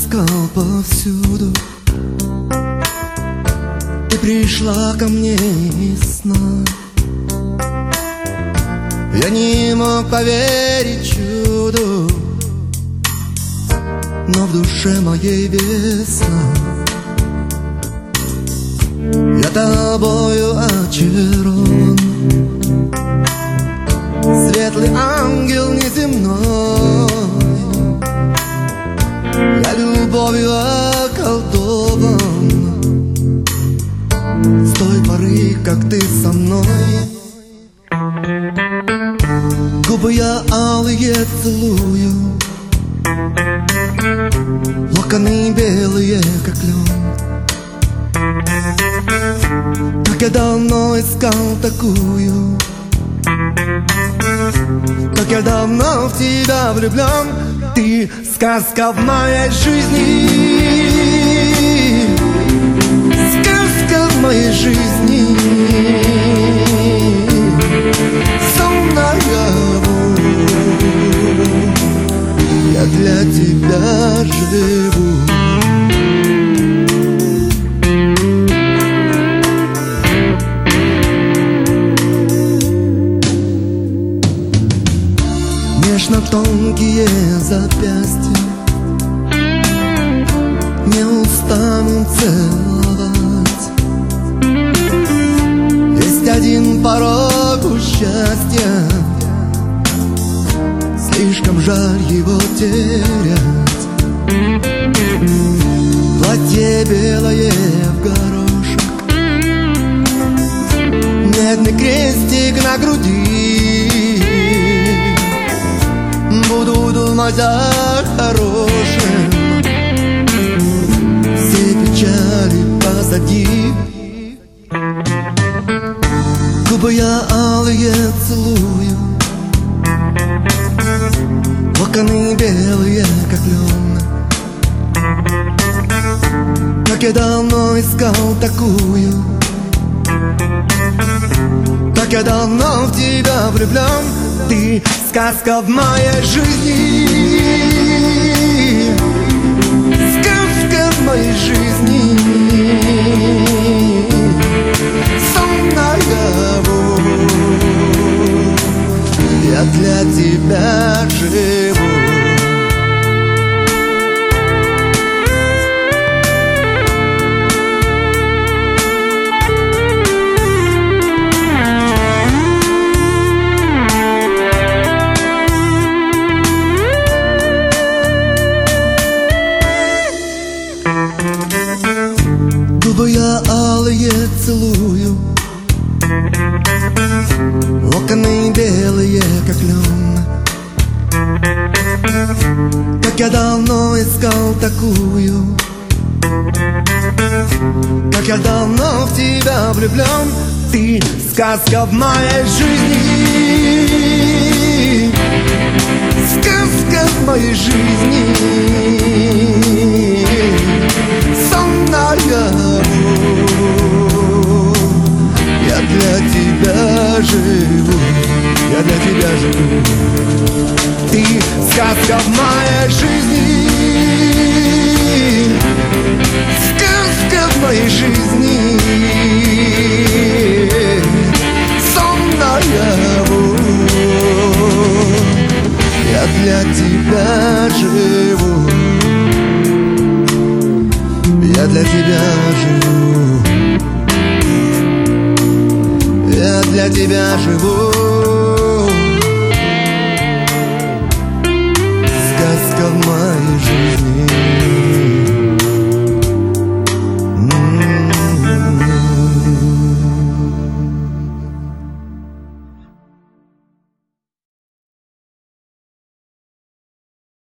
искал повсюду. Ты пришла ко мне из сна. Я не мог поверить чуду, но в душе моей весна. Я тобою очарован, светлый ангел неземной. Я любовью околдован с той поры, как ты со мной. Губы я алые целую, локоны белые, как лен. Как я давно искал такую, как я давно в тебя влюблен. Ты сказка в моей жизни, сказка в моей жизни. Сон наяву, я для тебя живу. Нежно тонкие запястья не устану целовать. Есть один порог у счастья, слишком жаль его терять. Платье белое в горошек, медный крестик на груди. Буду думать о хорошем, все печали позади. Губы я алые целую, локоны белые, как лен. Как я давно искал такую, как я давно в тебя влюблен. Ты сказка в моей жизни, сказка в моей жизни. Сон наяву, я для тебя живу. Губы я алые целую, локоны белые, как лен. Как я давно искал такую, как я давно в тебя влюблен. Ты сказка в моей жизни, сказка в моей жизни. Сон наяву, я для тебя живу, я для тебя живу. Ты сказка в моей жизни, сказка в моей жизни. Сон наяву, я для тебя живу, я для тебя живу, я для тебя живу. Сказка в моей жизни.